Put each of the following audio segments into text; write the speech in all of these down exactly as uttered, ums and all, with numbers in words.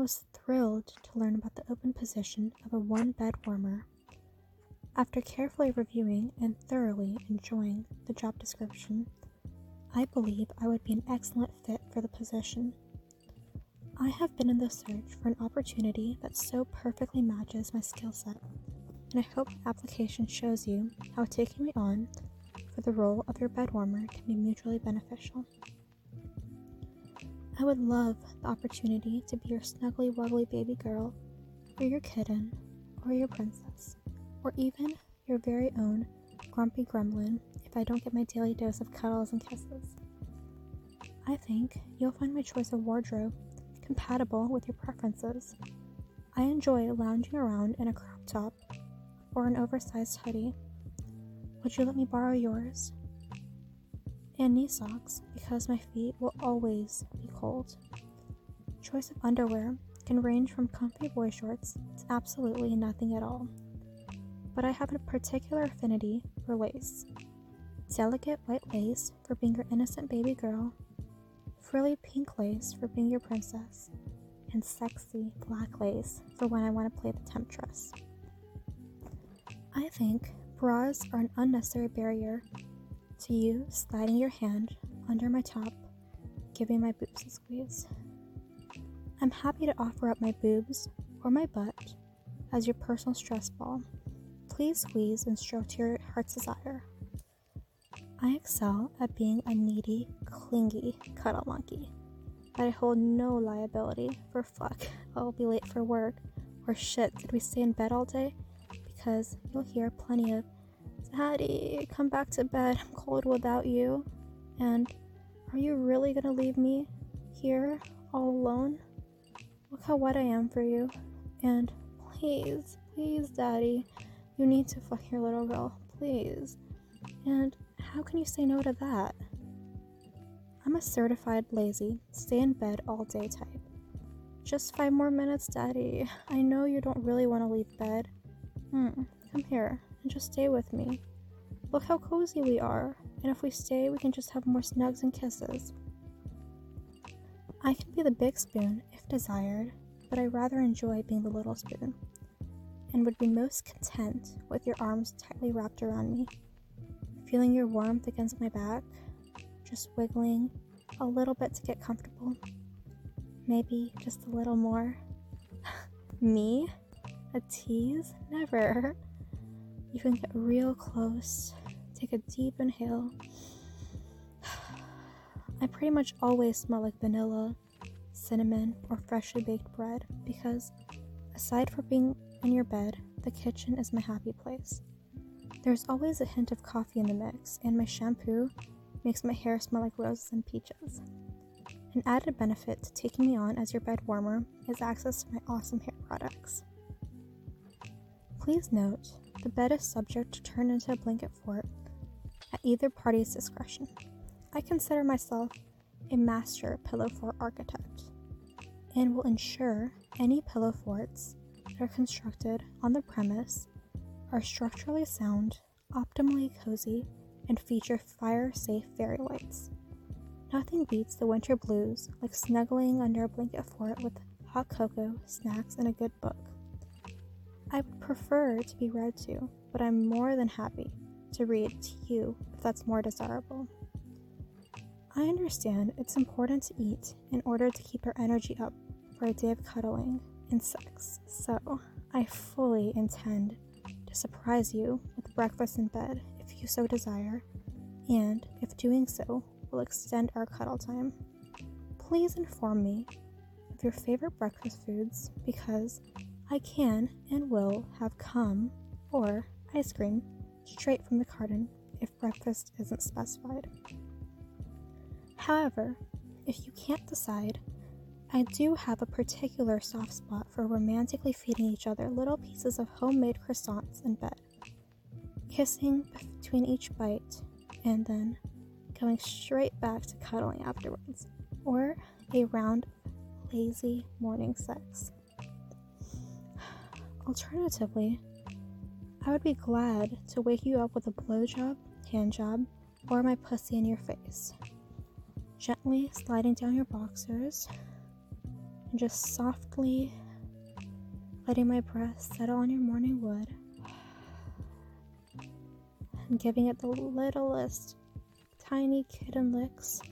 was thrilled to learn about the open position of a one-bed warmer. After carefully reviewing and thoroughly enjoying the job description, I believe I would be an excellent fit for the position. I have been in the search for an opportunity that so perfectly matches my skill set, and I hope the application shows you how taking me on for the role of your bed warmer can be mutually beneficial. I would love the opportunity to be your snuggly wuggly baby girl, or your kitten, or your princess, or even your very own grumpy gremlin if I don't get my daily dose of cuddles and kisses. I think you'll find my choice of wardrobe compatible with your preferences. I enjoy lounging around in a crop top or an oversized hoodie. Would you let me borrow yours? And knee socks, because my feet will always be cold. Choice of underwear can range from comfy boy shorts to absolutely nothing at all. But I have a particular affinity for lace. Delicate white lace for being your innocent baby girl, frilly pink lace for being your princess, and sexy black lace for when I want to play the temptress. I think bras are an unnecessary barrier to you sliding your hand under my top, giving my boobs a squeeze. I'm happy to offer up my boobs or my butt as your personal stress ball. Please squeeze and stroke to your heart's desire. I excel at being a needy, clingy cuddle monkey, but I hold no liability for fuck, I'll be late for work, or shit, did we stay in bed all day? Because you'll hear plenty of, Daddy, come back to bed, I'm cold without you, and are you really gonna leave me here all alone? Look how wet I am for you, and please, please, Daddy, you need to fuck your little girl, please. And how can you say no to that? I'm a certified lazy, stay in bed all day type. Just five more minutes, Daddy. I know you don't really want to leave bed. Hmm, come here and just stay with me. Look how cozy we are, and if we stay, we can just have more snugs and kisses. I can be the big spoon if desired, but I rather enjoy being the little spoon, and would be most content with your arms tightly wrapped around me, feeling your warmth against my back, just wiggling a little bit to get comfortable. Maybe just a little more. Me? A tease? Never. You can get real close, take a deep inhale. I pretty much always smell like vanilla, cinnamon, or freshly baked bread because, aside from being in your bed, the kitchen is my happy place. There's always a hint of coffee in the mix, and my shampoo makes my hair smell like roses and peaches. An added benefit to taking me on as your bed warmer is access to my awesome hair products. Please note, the bed is subject to turn into a blanket fort at either party's discretion. I consider myself a master pillow fort architect and will ensure any pillow forts that are constructed on the premise are structurally sound, optimally cozy, and feature fire-safe fairy lights. Nothing beats the winter blues like snuggling under a blanket fort with hot cocoa, snacks, and a good book. I would prefer to be read to, but I'm more than happy to read to you if that's more desirable. I understand it's important to eat in order to keep our energy up for a day of cuddling and sex, so I fully intend to surprise you with breakfast in bed if you so desire, and if doing so will extend our cuddle time. Please inform me of your favorite breakfast foods because I can and will have cum or ice cream straight from the carton if breakfast isn't specified. However, if you can't decide, I do have a particular soft spot for romantically feeding each other little pieces of homemade croissants in bed, kissing between each bite, and then going straight back to cuddling afterwards, or a round of lazy morning sex. Alternatively, I would be glad to wake you up with a blowjob, handjob, or my pussy in your face, gently sliding down your boxers, and just softly letting my breath settle on your morning wood and giving it the littlest tiny kitten licks.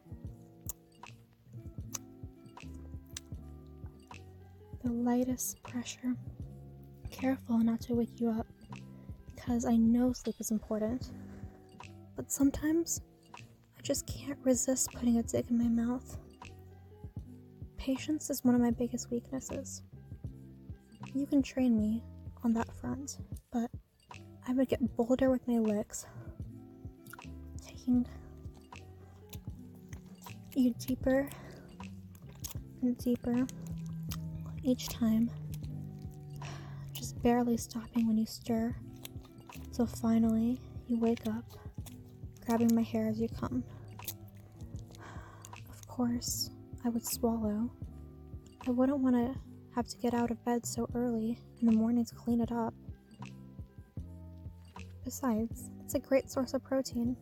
The lightest pressure. Careful not to wake you up, because I know sleep is important. But sometimes I just can't resist putting a dick in my mouth. Patience is one of my biggest weaknesses. You can train me on that front, but I would get bolder with my licks, taking you deeper and deeper each time, just barely stopping when you stir, till finally you wake up, grabbing my hair as you come. Of course, I would swallow. I wouldn't want to have to get out of bed so early in the morning to clean it up. Besides, it's a great source of protein.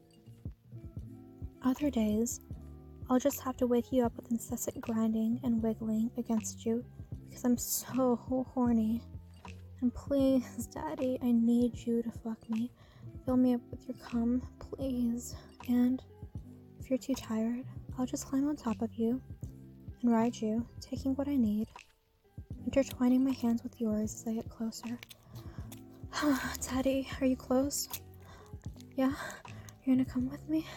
Other days, I'll just have to wake you up with incessant grinding and wiggling against you because I'm so horny. And please, Daddy, I need you to fuck me. Fill me up with your cum, please. And if you're too tired, I'll just climb on top of you and ride you, taking what I need, intertwining my hands with yours as I get closer. Daddy, are you close? Yeah? You're gonna come with me?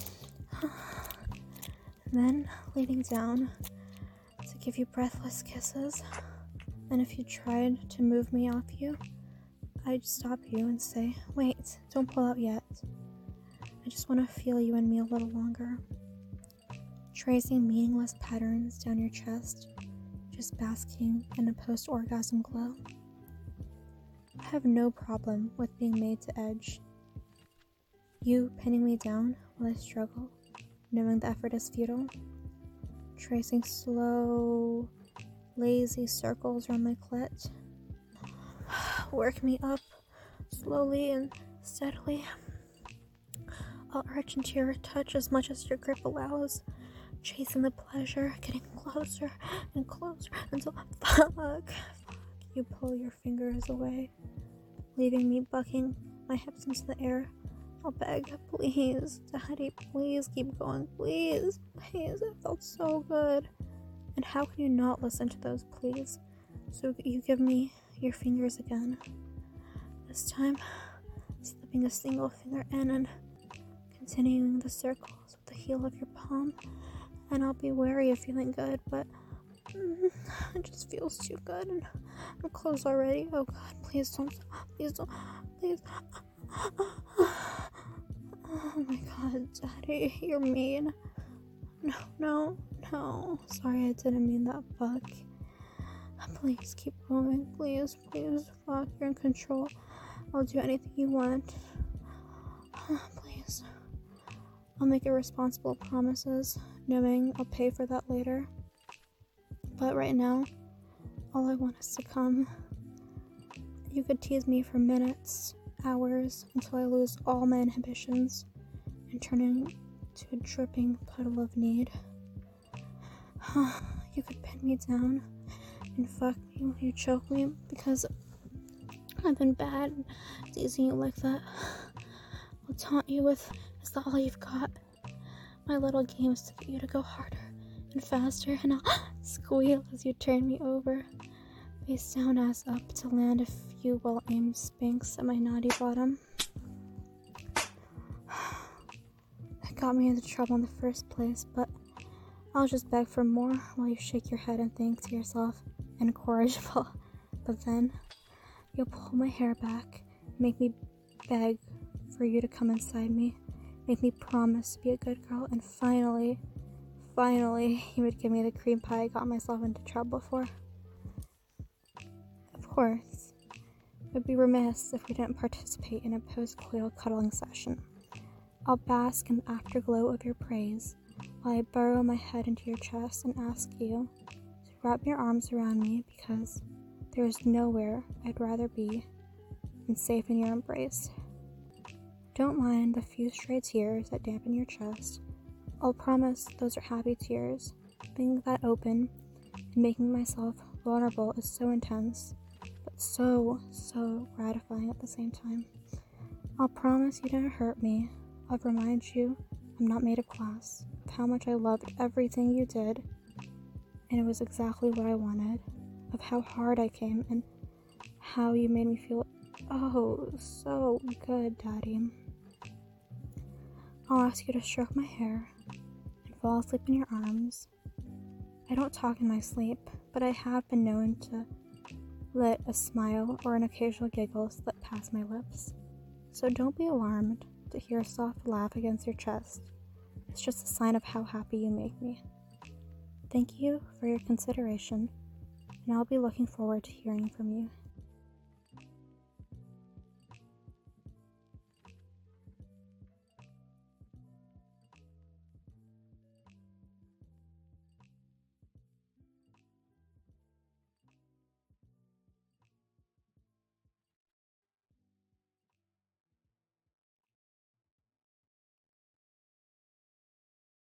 And then leaning down to give you breathless kisses. And if you tried to move me off you, I'd stop you and say, wait, don't pull out yet. I just want to feel you in me a little longer. Tracing meaningless patterns down your chest, just basking in a post-orgasm glow. I have no problem with being made to edge. You pinning me down while I struggle, knowing the effort is futile. Tracing slow, lazy circles around my clit. Work me up, slowly and steadily. I'll arch into your touch as much as your grip allows, chasing the pleasure, getting closer and closer until fuck, fuck, you pull your fingers away, leaving me bucking my hips into the air. I'll beg, please, Daddy, please keep going, please, please. It felt so good. And how can you not listen to those pleas? So you give me your fingers again. This time, slipping a single finger in and continuing the circles with the heel of your palm. And I'll be wary of feeling good, but mm, it just feels too good. And I'm close already. Oh God, please don't, please don't, please. Oh my God, Daddy, you're mean. No, no, no. Sorry, I didn't mean that, fuck. Please keep going. Please, please, fuck. You're in control. I'll do anything you want. Please. I'll make irresponsible promises, knowing I'll pay for that later. But right now, all I want is to come. You could tease me for minutes, hours, until I lose all my inhibitions and turn into a dripping puddle of need. You could pin me down and fuck me when you choke me, because I've been bad teasing you like that. I'll taunt you with, is that all you've got? My little games to get you to go harder and faster, and I'll squeal as you turn me over, face down, ass up, to land a few well-aimed spanks at my naughty bottom. That got me into trouble in the first place, but I'll just beg for more while you shake your head and think to yourself, incorrigible. But then you'll pull my hair back, make me beg for you to come inside me, make me promise to be a good girl, and finally, finally, you would give me the cream pie I got myself into trouble for. Of course, it would be remiss if we didn't participate in a post-coital cuddling session. I'll bask in the afterglow of your praise while I burrow my head into your chest and ask you to wrap your arms around me, because there is nowhere I'd rather be than safe in your embrace. Don't mind the few stray tears that dampen your chest. I'll promise those are happy tears, being that open and making myself vulnerable is so intense, but so, so gratifying at the same time. I'll promise you didn't hurt me. I'll remind you I'm not made of glass, of how much I loved everything you did, and it was exactly what I wanted, of how hard I came, and how you made me feel oh, so good, Daddy. I'll ask you to stroke my hair and fall asleep in your arms. I don't talk in my sleep, but I have been known to let a smile or an occasional giggle slip past my lips. So don't be alarmed to hear a soft laugh against your chest. It's just a sign of how happy you make me. Thank you for your consideration, and I'll be looking forward to hearing from you.